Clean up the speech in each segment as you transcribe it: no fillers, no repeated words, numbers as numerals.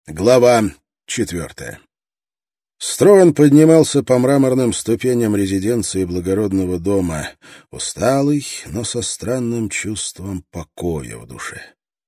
Глава 4. Строан поднимался по мраморным ступеням резиденции благородного дома, усталый, но со странным чувством покоя в душе.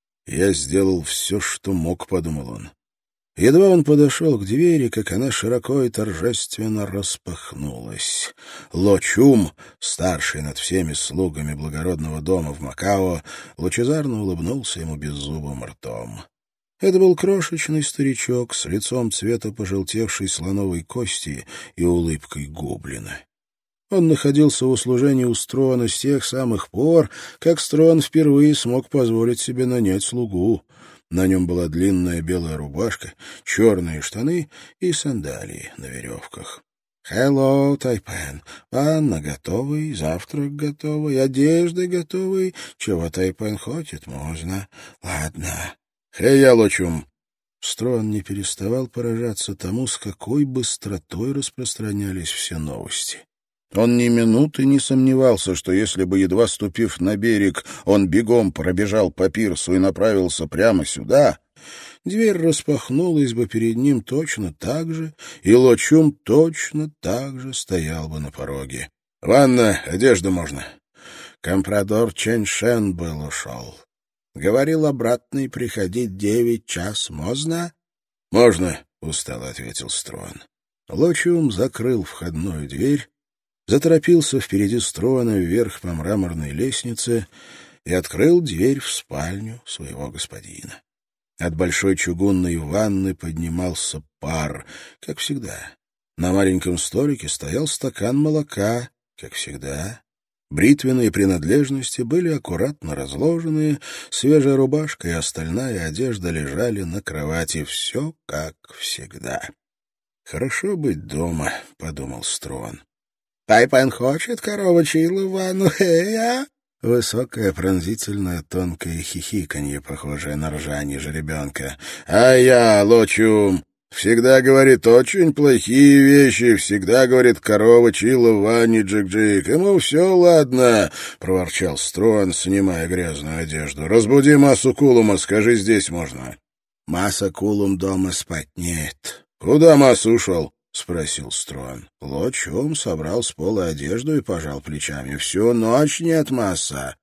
«Я сделал все, что мог», — подумал он. Едва он подошел к двери, как она широко и торжественно распахнулась. Ло Чум, старший над всеми слугами благородного дома в Макао, лучезарно улыбнулся ему беззубым ртом. Это был крошечный старичок с лицом цвета пожелтевшей слоновой кости и улыбкой гоблина. Он находился в услужении у Строана с тех самых пор, как Строан впервые смог позволить себе нанять слугу. На нем была длинная белая рубашка, черные штаны и сандалии на веревках. «Hello, Тайпен. Ванна готовый, завтрак готовый, одежда готовый. Чего Тайпен хочет, можно. Ладно». «Хей-я, Ло Чум!» Строан не переставал поражаться тому, с какой быстротой распространялись все новости. Он ни минуты не сомневался, что если бы, едва ступив на берег, он бегом пробежал по пирсу и направился прямо сюда, дверь распахнулась бы перед ним точно так же, и Ло Чум точно так же стоял бы на пороге. «Ванна, одежду можно». Компрадор Чэнь Шэн был ушел. Говорил обратно и приходить 9 час. Можно? Можно, устало ответил Строан. Ло Чум закрыл входную дверь, заторопился впереди Строана вверх по мраморной лестнице и открыл дверь в спальню своего господина. От большой чугунной ванны поднимался пар, как всегда. На маленьком столике стоял стакан молока, как всегда. Бритвенные принадлежности были аккуратно разложены, свежая рубашка и остальная одежда лежали на кровати. Все как всегда. «Хорошо быть дома», — подумал Строан. «Тайпен хочет коровочью ванну, а?» Высокое, пронзительное, тонкое хихиканье, похожее на ржание жеребенка. «А я, Ло Чум, всегда говорит очень плохие вещи, всегда говорит корова чила в ванне джик-джик. Ему все ладно», — проворчал Строан, снимая грязную одежду. «Разбуди Масу Кулума, скажи, здесь можно». «Маса Кулум дома спать нет». «Куда Маса ушел?» — спросил Строан. Ло Чум собрал с пола одежду и пожал плечами. «Всю ночь нет Маса».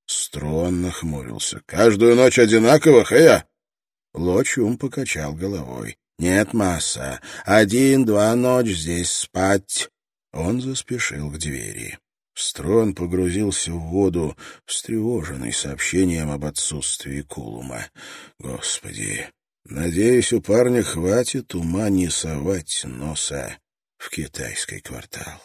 Строан нахмурился. «Каждую ночь одинаково, Хэя?» Ло Чум покачал головой. «Нет, Маса, 1-2 ночь здесь спать». Он заспешил к двери. Строан погрузился в воду, встревоженный сообщением об отсутствии Кулума. «Господи, надеюсь, у парня хватит ума не совать носа в китайский квартал».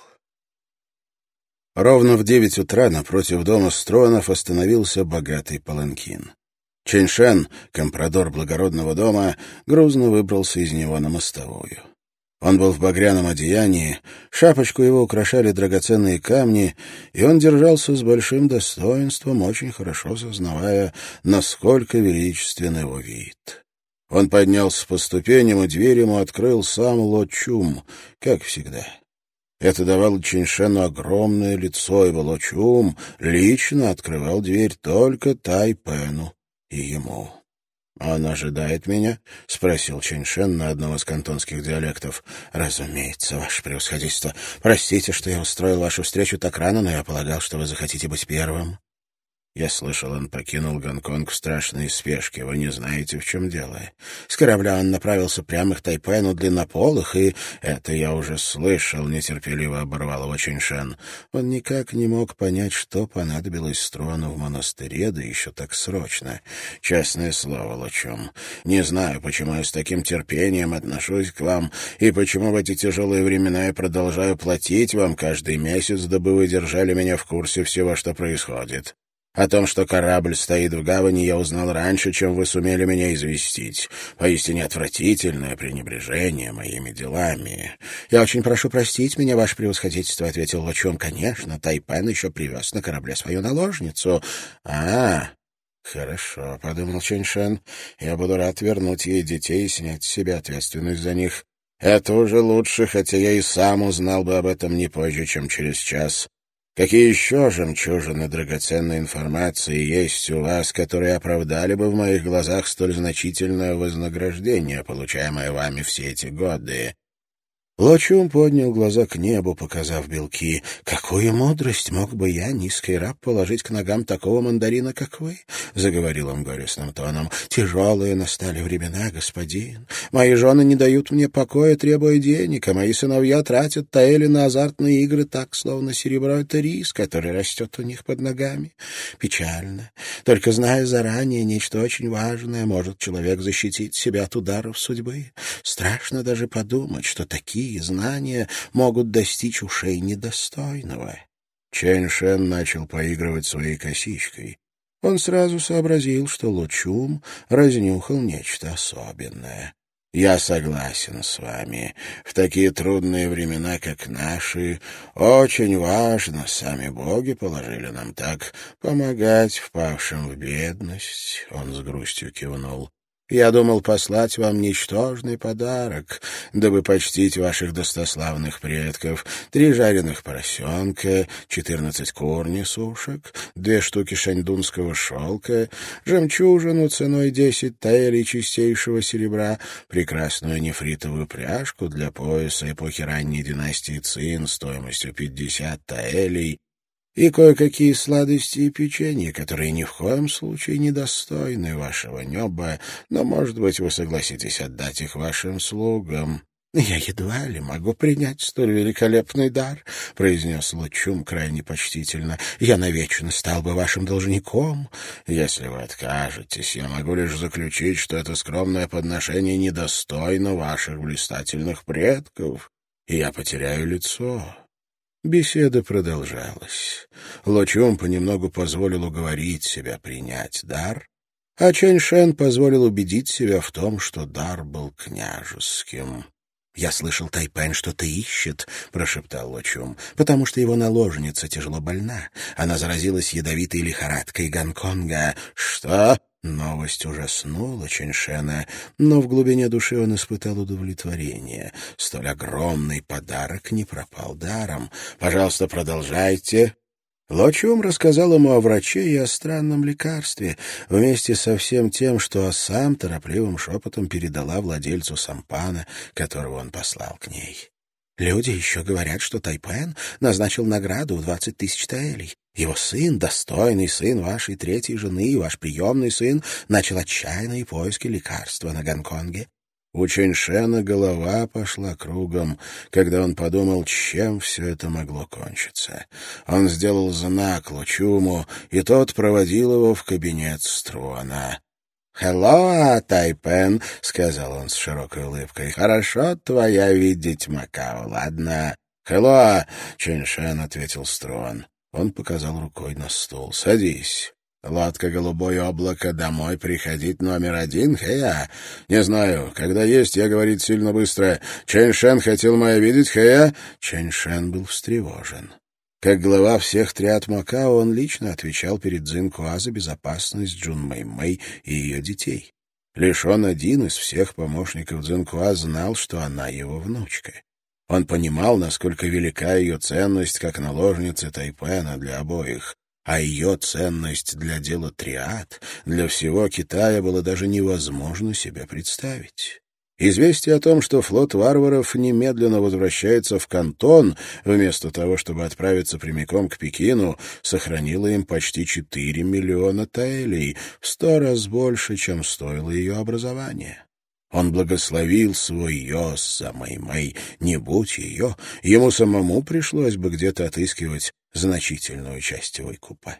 Ровно в 9 утра напротив дома Строанов остановился богатый паланкин. Чэнь Шэн, компрадор благородного дома, грузно выбрался из него на мостовую. Он был в багряном одеянии, шапочку его украшали драгоценные камни, и он держался с большим достоинством, очень хорошо сознавая, насколько величествен его вид. Он поднялся по ступеням, и дверь ему открыл сам Ло Чум, как всегда. Это давало Чэнь Шэну огромное лицо, ибо Ло Чум лично открывал дверь только Тайпену и ему. «Он ожидает меня?» — спросил Чэнь Шэн на одном из кантонских диалектов. «Разумеется, ваше превосходительство. Простите, что я устроил вашу встречу так рано, но я полагал, что вы захотите быть первым». «Я слышал, он покинул Гонконг в страшной спешке. Вы не знаете, в чем дело. С корабля он направился прямо к Тайпену длиннополых, и это я уже слышал», — нетерпеливо оборвал его Чэнь Шэн. Он никак не мог понять, что понадобилось Строану в монастыре, да еще так срочно. «Честное слово, Ло Чум, не знаю, почему я с таким терпением отношусь к вам, и почему в эти тяжелые времена я продолжаю платить вам каждый месяц, дабы вы держали меня в курсе всего, что происходит. О том, что корабль стоит в гавани, я узнал раньше, чем вы сумели меня известить. Поистине отвратительное пренебрежение моими делами. Я очень прошу простить меня, ваше превосходительство, — ответил Ло Чум. Конечно, Тайпен еще привез на корабле свою наложницу. Хорошо, — подумал Чэнь Шэн. Я буду рад вернуть ей детей и снять с себя ответственность за них. Это уже лучше, хотя я и сам узнал бы об этом не позже, чем через час. Какие еще жемчужины драгоценной информации есть у вас, которые оправдали бы в моих глазах столь значительное вознаграждение, получаемое вами все эти годы?» Лочум поднял глаза к небу, показав белки. «Какую мудрость мог бы я, низкий раб, положить к ногам такого мандарина, как вы?» — заговорил он горестным тоном. «Тяжелые настали времена, господин. Мои жены не дают мне покоя, требуя денег, а мои сыновья тратят таэли на азартные игры так, словно серебро — это рис, который растет у них под ногами. Печально. Только зная заранее нечто очень важное, может человек защитить себя от ударов судьбы. Страшно даже подумать, что такие знания могут достичь ушей недостойного». Чэнь Шэн начал поигрывать своей косичкой. Он сразу сообразил, что Лучум разнюхал нечто особенное. «Я согласен с вами. В такие трудные времена, как наши, очень важно, сами боги положили нам так, помогать впавшим в бедность». Он с грустью кивнул. «Я думал послать вам ничтожный подарок, дабы почтить ваших достославных предков: 3 жареных поросенка, 14 кур несушек, 2 штуки шаньдунского шелка, жемчужину ценой 10 таэлей чистейшего серебра, прекрасную нефритовую пряжку для пояса эпохи ранней династии Цин стоимостью 50 таэлей, и кое-какие сладости и печенье, которые ни в коем случае недостойны вашего неба, но, может быть, вы согласитесь отдать их вашим слугам». «Я едва ли могу принять столь великолепный дар», — произнес Лучум крайне почтительно. «Я навечно стал бы вашим должником». «Если вы откажетесь, я могу лишь заключить, что это скромное подношение недостойно ваших блистательных предков, и я потеряю лицо». Беседа продолжалась. Лочум понемногу позволил уговорить себя принять дар, а Чэнь Шэн позволил убедить себя в том, что дар был княжеским. «Я слышал, Тайпэн что-то ищет», — прошептал Лочум, «потому что его наложница тяжело больна. Она заразилась ядовитой лихорадкой Гонконга». «Что?» Новость ужаснула Чэньшэна, но в глубине души он испытал удовлетворение. Столь огромный подарок не пропал даром. «Пожалуйста, продолжайте». Лочум рассказал ему о враче и о странном лекарстве, вместе со всем тем, что сам торопливым шепотом передала владельцу сампана, которого он послал к ней. «Люди еще говорят, что Тайпэн назначил награду в 20 тысяч таэлей. Его сын, достойный сын вашей 3-й жены, ваш приемный сын, начал отчаянные поиски лекарства на Гонконге». У Чэньшэна голова пошла кругом, когда он подумал, чем все это могло кончиться. Он сделал знак Лучуму, и тот проводил его в кабинет Струана. «Хеллоа, Тайпэн», — сказал он с широкой улыбкой, — «хорошо твоя видеть Макао, ладно?» «Хеллоа», — Чэньшэн ответил Струан. Он показал рукой на стул. «Садись». «Лодка «Голубое облако» домой приходить номер 1, Хэя? Не знаю. Когда есть, я говорить сильно быстро. Чэнь Шэн хотел моя видеть, Хэя?» Чэнь Шэн был встревожен. Как глава всех триад Макао он лично отвечал перед Цзиньхуа за безопасность Джун Мэй-Мэй и ее детей. Лишь он один из всех помощников Цзиньхуа знал, что она его внучка. Он понимал, насколько велика ее ценность как наложницы Тайпэна для обоих. А ее ценность для дела триад, для всего Китая было даже невозможно себе представить. Известие о том, что флот варваров немедленно возвращается в Кантон, вместо того, чтобы отправиться прямиком к Пекину, сохранило им почти 4 миллиона таэлей, в 100 раз больше, чем стоило ее образование. Он благословил свой Йос за Мэй-Мэй. Не будь ее, ему самому пришлось бы где-то отыскивать значительную часть выкупа.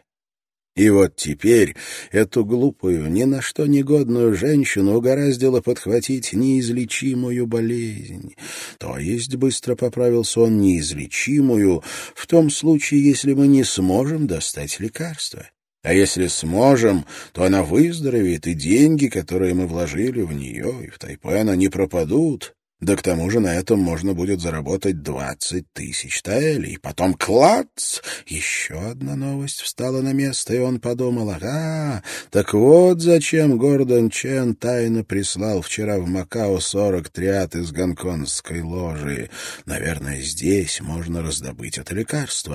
И вот теперь эту глупую, ни на что негодную женщину угораздило подхватить неизлечимую болезнь. То есть, быстро поправился он, неизлечимую, в том случае, если мы не сможем достать лекарства. А если сможем, то она выздоровеет, и деньги, которые мы вложили в нее и в Тайпэна, не пропадут. Да к тому же на этом можно будет заработать 20 тысяч таэлей. Потом клац! Еще одна новость встала на место, и он подумал, ага, так вот зачем Гордон Чен тайно прислал вчера в Макао 40 триад из гонконгской ложи. Наверное, здесь можно раздобыть это лекарство.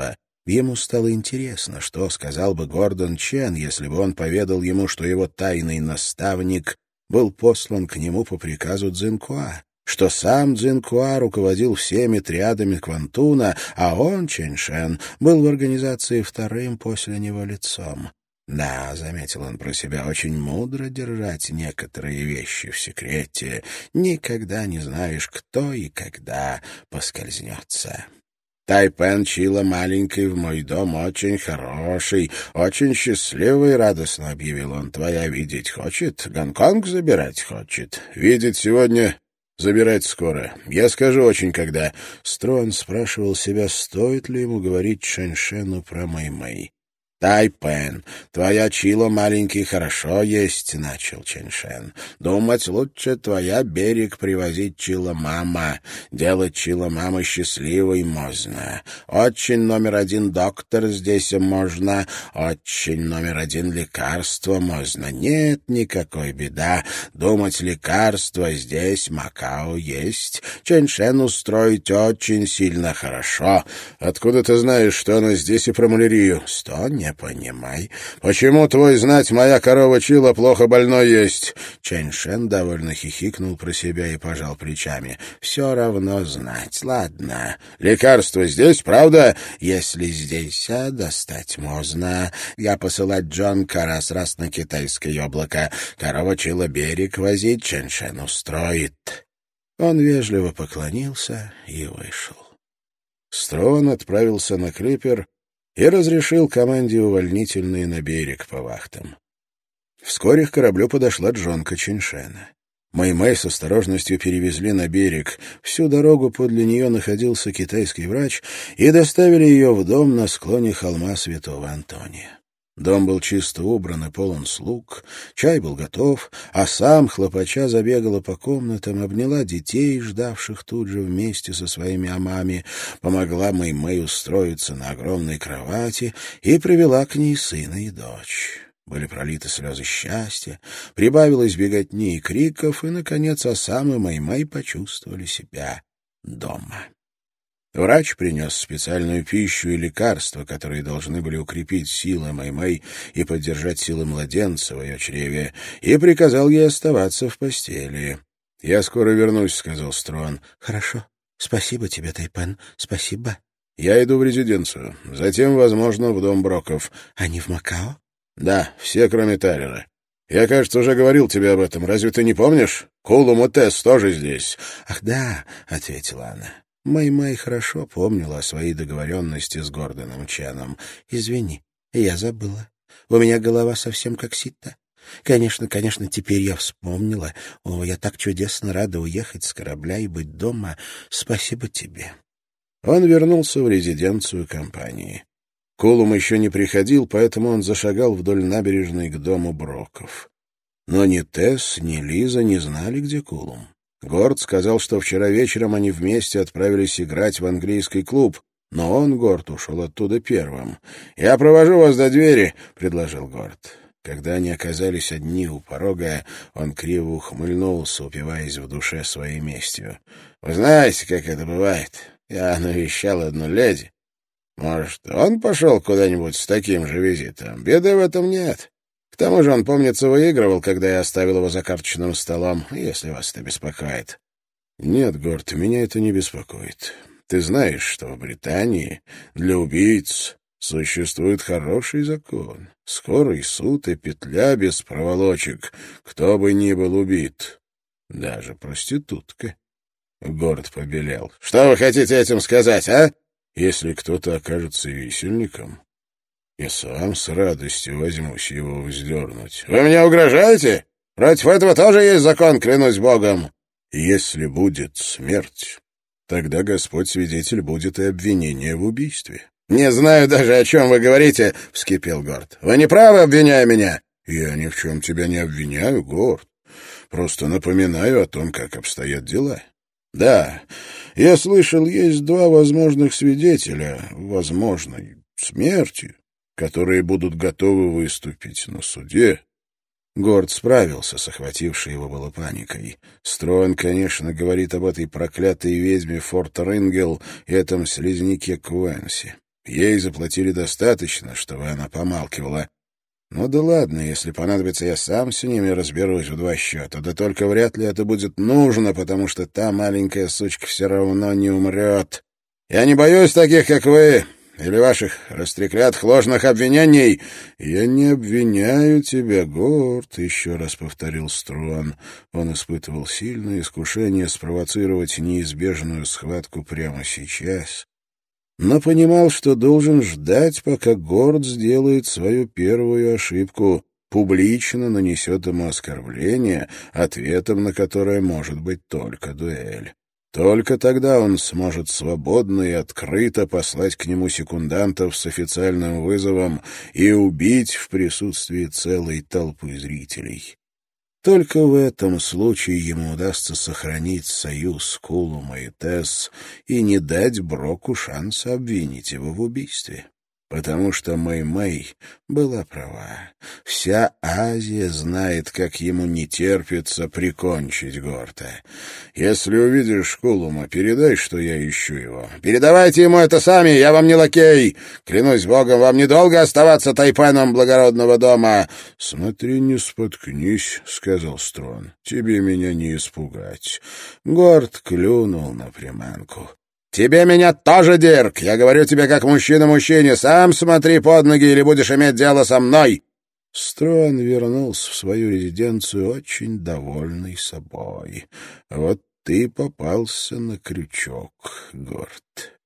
Ему стало интересно, что сказал бы Гордон Чен, если бы он поведал ему, что его тайный наставник был послан к нему по приказу Цзиньхуа, что сам Цзиньхуа руководил всеми триадами Квантуна, а он, Чэнь Шэн, был в организации вторым после него лицом. Да, — заметил он про себя, — очень мудро держать некоторые вещи в секрете. Никогда не знаешь, кто и когда поскользнется. Тайпен Чила маленький в мой дом очень хороший, очень счастливый, — радостно объявил он. Твоя видеть хочет? Гонконг забирать хочет? Видеть сегодня, забирать скоро. Я скажу очень когда. Строн спрашивал себя, стоит ли ему говорить Шэньшэну про Мэй-Мэй. «Тайпен, твоя Чила маленький хорошо есть», — начал Чэньшэн. «Думать лучше твоя берег привозить Чила мама. Делать Чила мамы счастливой можно. Очень номер один доктор здесь можно. Очень номер один лекарство можно. Нет никакой беда. Думать лекарства здесь, Макао, есть. Чэньшэн устроить очень сильно хорошо. Откуда ты знаешь, что она здесь и про малярию? Не понимай. Почему твой знать моя корова Чила плохо больной есть? Чэньшэн довольно хихикнул про себя и пожал плечами. Все равно знать. Ладно. Лекарство здесь, правда? Если здесь, достать можно. Я посылать Джонка раз на китайское облако. Корова Чила берег возить Чэньшэн устроит. Он вежливо поклонился и вышел. Строн отправился на клипер и разрешил команде увольнительные на берег по вахтам. Вскоре к кораблю подошла джонка Чэньшэна. Мэй-Мэй с осторожностью перевезли на берег. Всю дорогу подле нее находился китайский врач и доставили ее в дом на склоне холма Святого Антония. Дом был чисто убран и полон слуг, чай был готов, а сам, хлопача, забегала по комнатам, обняла детей, ждавших тут же вместе со своими амами, помогла Мэй-Мэй устроиться на огромной кровати и привела к ней сына и дочь. Были пролиты слезы счастья, прибавилось беготни и криков, и, наконец, Осам и Мэй-Мэй почувствовали себя дома. Врач принес специальную пищу и лекарства, которые должны были укрепить силы Мэй-Мэй и поддержать силы младенца в ее чреве, и приказал ей оставаться в постели. — Я скоро вернусь, — сказал Строн. — Хорошо. Спасибо тебе, Тайпен. Спасибо. — Я иду в резиденцию. Затем, возможно, в дом Броков. — Они в Макао? — Да, все, кроме Тайлера. Я, кажется, уже говорил тебе об этом. Разве ты не помнишь? Кулум и Тесс тоже здесь. — Ах, да, — ответила она. Мэй-Мэй хорошо помнила о своей договоренности с Гордоном Ченом. «Извини, я забыла. У меня голова совсем как сито. Конечно, теперь я вспомнила. О, я так чудесно рада уехать с корабля и быть дома. Спасибо тебе». Он вернулся в резиденцию компании. Кулум еще не приходил, поэтому он зашагал вдоль набережной к дому Броков. Но ни Тесс, ни Лиза не знали, где Кулум. Горд сказал, что вчера вечером они вместе отправились играть в английский клуб, но он, Горд, ушел оттуда первым. «Я провожу вас до двери», — предложил Горд. Когда они оказались одни у порога, он криво ухмыльнулся, упиваясь в душе своей местью. «Вы знаете, как это бывает? Я навещал одну леди. Может, он пошел куда-нибудь с таким же визитом? Беды в этом нет. К тому же он, помнится, выигрывал, когда я оставил его за карточным столом, если вас это беспокоит». «Нет, Горд, меня это не беспокоит. Ты знаешь, что в Британии для убийц существует хороший закон. Скорый суд и петля без проволочек, кто бы ни был убит. Даже проститутка». Горд побелел. «Что вы хотите этим сказать, а?» «Если кто-то окажется висельником, я сам с радостью возьмусь его вздернуть». «Вы мне угрожаете? Против этого тоже есть закон, клянусь Богом». «Если будет смерть, тогда Господь свидетель будет и обвинение в убийстве». «Не знаю даже, о чем вы говорите», — вскипел Горд. «Вы не правы, обвиняя меня». «Я ни в чем тебя не обвиняю, Горд. Просто напоминаю о том, как обстоят дела». «Да, я слышал, есть два возможных свидетеля возможной смерти, которые будут готовы выступить на суде». Горд справился с охватившей его было паникой. Строн, конечно, говорит об этой проклятой ведьме Форт Рингел и этом слизняке Куэнси. Ей заплатили достаточно, чтобы она помалкивала. Ну да ладно, если понадобится, я сам с ними разберусь в 2 счета. Да только вряд ли это будет нужно, потому что та маленькая сучка все равно не умрет. Я не боюсь таких, как вы, или ваших растреклятых ложных обвинений. Я не обвиняю тебя, Горд, — еще раз повторил Струан. Он испытывал сильное искушение спровоцировать неизбежную схватку прямо сейчас, но понимал, что должен ждать, пока Горд сделает свою первую ошибку, публично нанесет ему оскорбление, ответом на которое может быть только дуэль. Только тогда он сможет свободно и открыто послать к нему секундантов с официальным вызовом и убить в присутствии целой толпы зрителей. Только в этом случае ему удастся сохранить союз Кулума и Тесс и не дать Броку шанса обвинить его в убийстве. Потому что Мэй-Мэй была права. Вся Азия знает, как ему не терпится прикончить Горта. Если увидишь Кулума, передай, что я ищу его. Передавайте ему это сами, я вам не лакей. Клянусь богом, вам недолго оставаться тайпаном благородного дома. Смотри, не споткнись, — сказал Строн. Тебе меня не испугать. Горт клюнул на приманку. «Тебе меня тоже, Дирк! Я говорю тебе как мужчина мужчине. Сам смотри под ноги, или будешь иметь дело со мной!» Строн вернулся в свою резиденцию очень довольный собой. «Вот ты попался на крючок, Горд».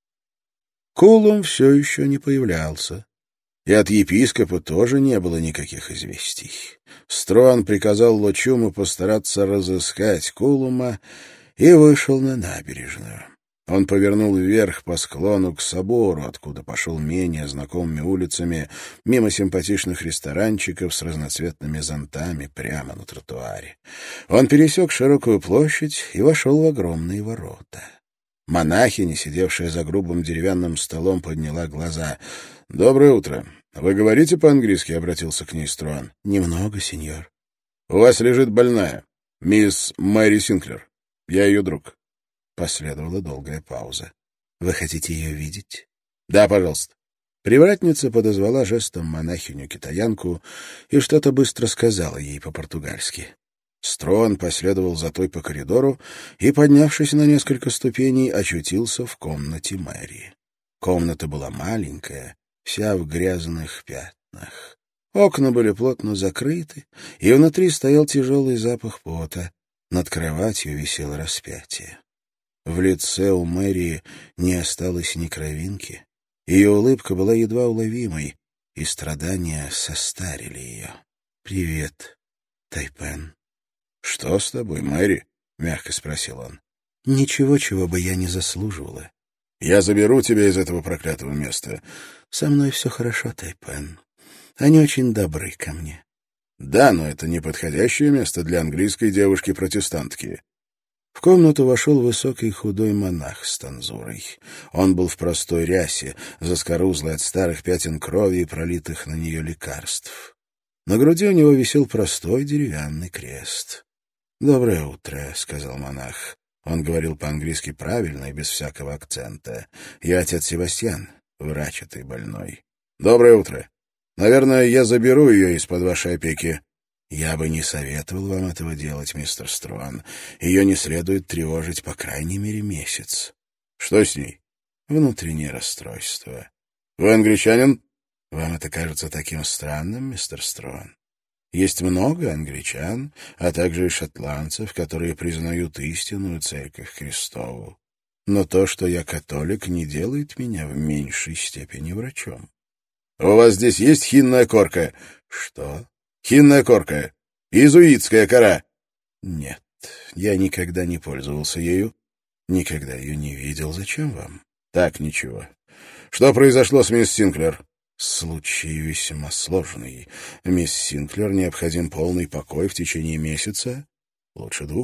Кулум все еще не появлялся, и от епископа тоже не было никаких известий. Строн приказал Лочуму постараться разыскать Кулума и вышел на набережную. Он повернул вверх по склону к собору, откуда пошел менее знакомыми улицами, мимо симпатичных ресторанчиков с разноцветными зонтами прямо на тротуаре. Он пересек широкую площадь и вошел в огромные ворота. Монахиня, сидевшая за грубым деревянным столом, подняла глаза. — Доброе утро. Вы говорите по-английски? — обратился к ней Струан. — Немного, сеньор. — У вас лежит больная, мисс Мэри Синклер. Я ее друг. Последовала долгая пауза. — Вы хотите ее видеть? — Да, пожалуйста. Привратница подозвала жестом монахиню-китаянку и что-то быстро сказала ей по-португальски. Строн последовал за той по коридору и, поднявшись на несколько ступеней, очутился в комнате Мэри. Комната была маленькая, вся в грязных пятнах. Окна были плотно закрыты, и внутри стоял тяжелый запах пота. Над кроватью висело распятие. В лице у Мэри не осталось ни кровинки. Ее улыбка была едва уловимой, и страдания состарили ее. — Привет, Тайпен. — Что с тобой, Мэри? — мягко спросил он. — Ничего, чего бы я не заслуживала. — Я заберу тебя из этого проклятого места. — Со мной все хорошо, Тайпен. Они очень добры ко мне. — Да, но это не подходящее место для английской девушки-протестантки. В комнату вошел высокий худой монах с танзурой. Он был в простой рясе, заскорузлый от старых пятен крови и пролитых на нее лекарств. На груди у него висел простой деревянный крест. — Доброе утро, — сказал монах. Он говорил по-английски правильно и без всякого акцента. — Я отец Себастьян, врач этой больной. — Доброе утро. Наверное, я заберу ее из-под вашей опеки. Я бы не советовал вам этого делать, мистер Струан. Ее не следует тревожить по крайней мере месяц. Что с ней? Внутреннее расстройство. Вы англичанин? Вам это кажется таким странным, мистер Струан? Есть много англичан, а также и шотландцев, которые признают истинную церковь Христову. Но то, что я католик, не делает меня в меньшей степени врачом. — У вас здесь есть хинная корка? — Что? — Хинная корка. Иезуитская кора. — Нет, я никогда не пользовался ею. Никогда ее не видел. Зачем вам? — Так, ничего. Что произошло с мисс Синклер? — Случай весьма сложный. Мисс Синклер необходим полный покой в течение месяца, лучше 2.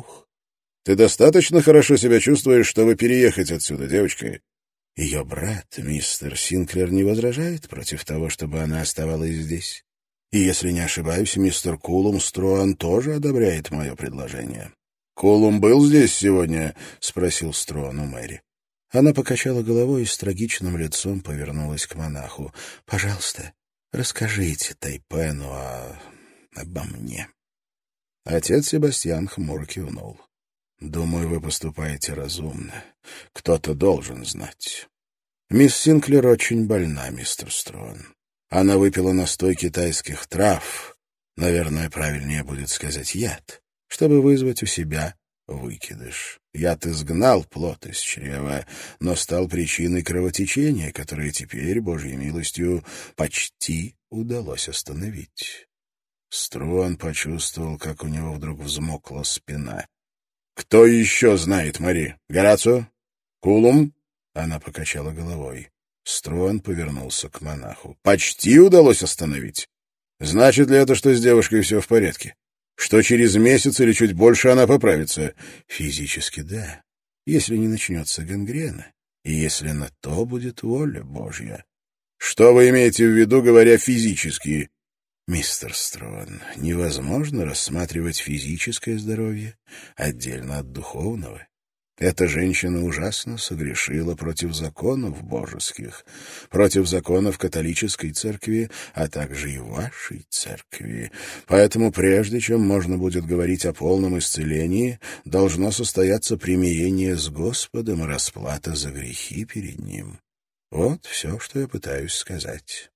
Ты достаточно хорошо себя чувствуешь, чтобы переехать отсюда, девочка? Ее брат, мистер Синклер, не возражает против того, чтобы она оставалась здесь. И, если не ошибаюсь, мистер Кулум Струан тоже одобряет мое предложение. — Кулум был здесь сегодня? — спросил Струан у Мэри. — Она покачала головой и с трагичным лицом повернулась к монаху. «Пожалуйста, расскажите Тайпену обо мне». Отец Себастьян хмуро кивнул. «Думаю, вы поступаете разумно. Кто-то должен знать. Мисс Синклер очень больна, мистер Струан. Она выпила настой китайских трав, наверное, правильнее будет сказать яд, чтобы вызвать у себя выкидыш. Яд изгнал плод из чрева, но стал причиной кровотечения, которое теперь, Божьей милостью, почти удалось остановить». Струан почувствовал, как у него вдруг взмокла спина. «Кто еще знает Мари? Горацио? Кулум?» Она покачала головой. Струан повернулся к монаху. «Почти удалось остановить? Значит ли это, что с девушкой все в порядке? Что через месяц или чуть больше она поправится?» «Физически, да. Если не начнется гангрена, и если на то будет воля Божья». «Что вы имеете в виду, говоря физически?» «Мистер Струан, невозможно рассматривать физическое здоровье отдельно от духовного. Эта женщина ужасно согрешила против законов божеских, против законов католической церкви, а также и вашей церкви. Поэтому прежде чем можно будет говорить о полном исцелении, должно состояться примирение с Господом и расплата за грехи перед Ним. Вот все, что я пытаюсь сказать».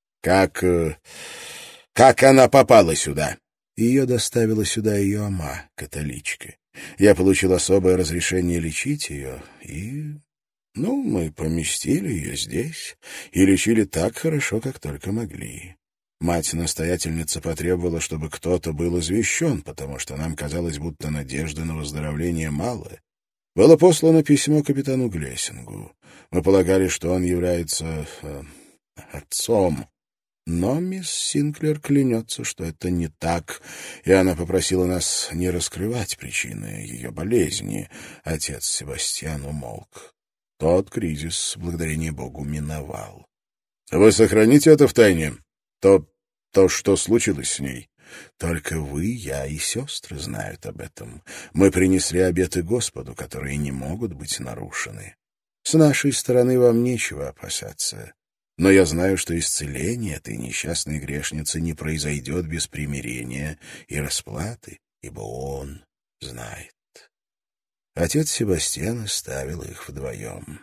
«Как она попала сюда?» «Ее доставила сюда ее ама, католичка. Я получил особое разрешение лечить ее, и... мы поместили ее здесь и лечили так хорошо, как только могли. Мать-настоятельница потребовала, чтобы кто-то был извещен, потому что нам казалось, будто надежды на выздоровление мало. Было послано письмо капитану Глессингу. Мы полагали, что он является отцом. Но мисс Синклер клянется, что это не так, и она попросила нас не раскрывать причины ее болезни». Отец Себастьян умолк. Тот кризис, благодарение Богу, миновал. «Вы сохраните это в тайне? То, что случилось с ней?» «Только вы, я и сестры знают об этом. Мы принесли обеты Господу, которые не могут быть нарушены. С нашей стороны вам нечего опасаться». Но я знаю, что исцеление этой несчастной грешницы не произойдет без примирения и расплаты, ибо он знает. Отец Себастьян оставил их вдвоем.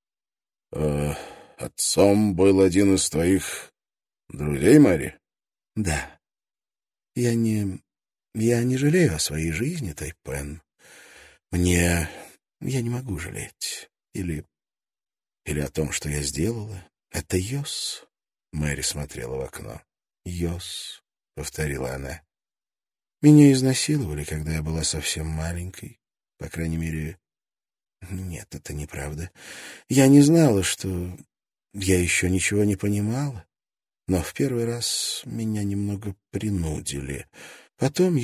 «Отцом был один из твоих друзей, Мари?» «Да. Я не жалею о своей жизни, Тайпен. Я не могу жалеть. Или о том, что я сделала. «Это Йос?» — Мэри смотрела в окно. «Йос», — повторила она. «Меня изнасиловали, когда я была совсем маленькой. По крайней мере... Нет, это неправда. Я не знала, что... Я еще ничего не понимала. Но в первый раз меня немного принудили. Потом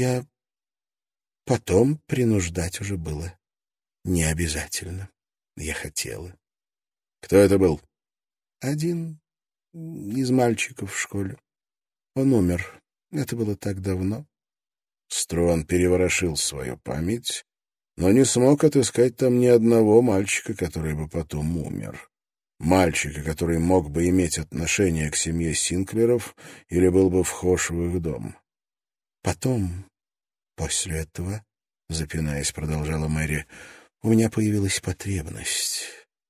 принуждать уже было не обязательно. Я хотела». «Кто это был?» «Один из мальчиков в школе. Он умер. Это было так давно». Струан переворошил свою память, но не смог отыскать там ни одного мальчика, который бы потом умер. Мальчика, который мог бы иметь отношение к семье Синклеров или был бы вхож в их дом. «Потом, после этого, — запинаясь, продолжала Мэри, — у меня появилась потребность.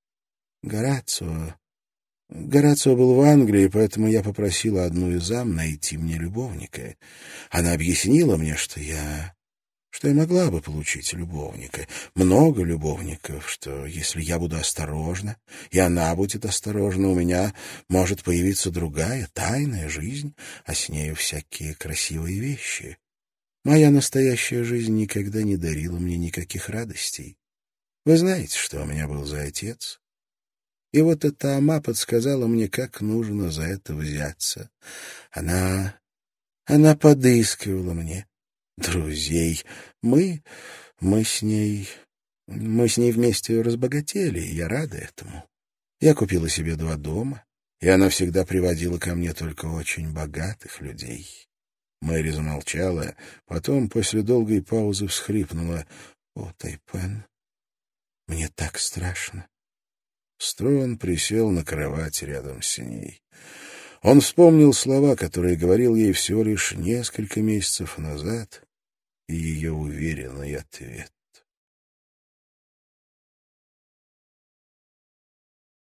Горацио был в Англии, поэтому я попросила одну из зам найти мне любовника. Она объяснила мне, что я могла бы получить любовника, много любовников, что если я буду осторожна, и она будет осторожна, у меня может появиться другая, тайная жизнь, а с нею всякие красивые вещи. Моя настоящая жизнь никогда не дарила мне никаких радостей. Вы знаете, что у меня был за отец?» И вот эта ама подсказала мне, как нужно за это взяться. Она подыскивала мне друзей. Мы с ней вместе разбогатели, и я рада этому. Я купила себе 2 дома, и она всегда приводила ко мне только очень богатых людей». Мэри замолчала, потом после долгой паузы всхлипнула. «О, Тайпен, мне так страшно. Струан присел на кровать рядом с ней. Он вспомнил слова, которые говорил ей всего лишь несколько месяцев назад, и ее уверенный ответ.